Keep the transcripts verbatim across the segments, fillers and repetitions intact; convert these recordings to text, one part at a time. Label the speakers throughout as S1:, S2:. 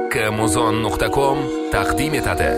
S1: kmuzon nuqta com taqdim etadi.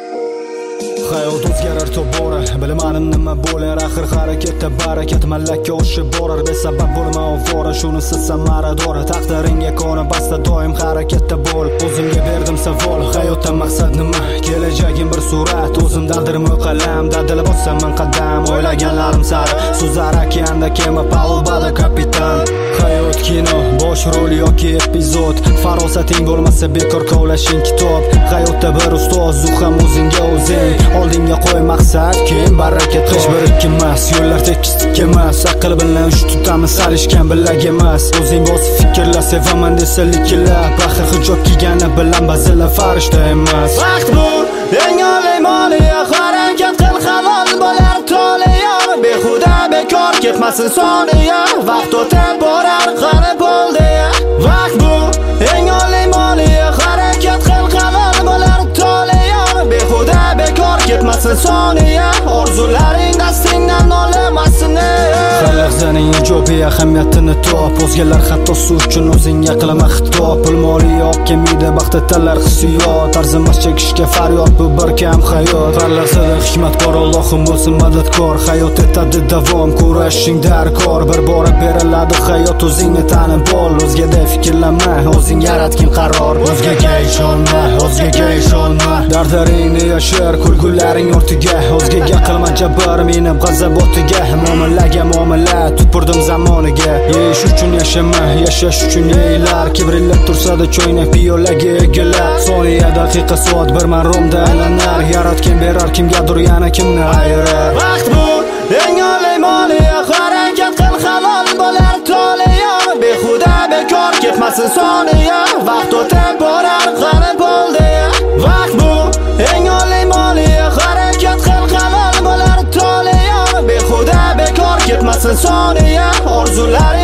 S2: Hayot o'zgarar tobora, bilmadim nima bo'lar, axir harakatda barakat malakka oshib borar, besabab bo'lma ovora, shunisi samarador, taqdiringga qoni basta doim harakatda bo'l. O'zimga berdim savol, hayotda maqsad nima? Kelajagim bir surat, o'zimdadirmi qalam, dadil bosaman qadam, o'ylaganlarim sari, so'zlar okeanda kema palubada kapitan. Hayot kino, bosh rol yoki epizod, farosating bo'lmasa bekor kovlashing kitob. Hayotda bir ustoz, u ham o'zingga o'zing, oldinga qo'y maqsad, keyin barakat. Hech bir ikkimas, yo'llar tekislik emas, aql bilan uch tutamiz, salishgan bilak emas. O'zing bosib fikrla, sevaman desa likilla, baxir hijob kiygani bilan bazila farishta emas. Vaqt bu eng oliy moliya, harakat qil halol bo'lar toliya, behuda bekor ketmasin soniya, vaqt o'tib borar qani bo'ldi. Vaqt bu eng oliy moliya, harakat qil halol bo'lar toliya, behuda bekor ketmasin soniya, orzularing dastingdan olmasin. Lahzaning ijobiy ahamiyatini top, o'zgalar hatto suv uchun o'zingga qilma xitob. Pul moliya olib kelmaydi baxt talar hissiyot, arzimas chekishga faryod, bu bir kam hayot. Har lahzada hikmat bor, Allohim bo'lsin madadkor, hayot etadi davom, kurashing darkor. Bir bora beriladi hayot, o'zingni tanib ol, o'zgada fikrlama, o'zing yaratgin qaror. O'zgaga ishonma, o'zgaga ishonma, dardlaringni yashir, kulgularing ortiga, o'zgaga qilma jabr, minib g'azab o'tiga. Muomalaga muomala, tupurdim zamoniga, yeyish uchun yashama, yashash uchun yeylar, kibrilib tursa-da choynak piyolaga egilar. Soniya, daqiqa, soat bir maromda aylanar, yaratgan berar kimgadir, yana kimni ayirar. Vaqt bu eng oliy moliya, harakat qil halol bo'lar toliya, behuda bekor ketmasin soniya, vaqt o'tib borar qani bo'ldi. Vaqt bu eng oliy moliya, harakat qil halol bo'lar toliya, behuda bekor ketmasin soniya, orzularing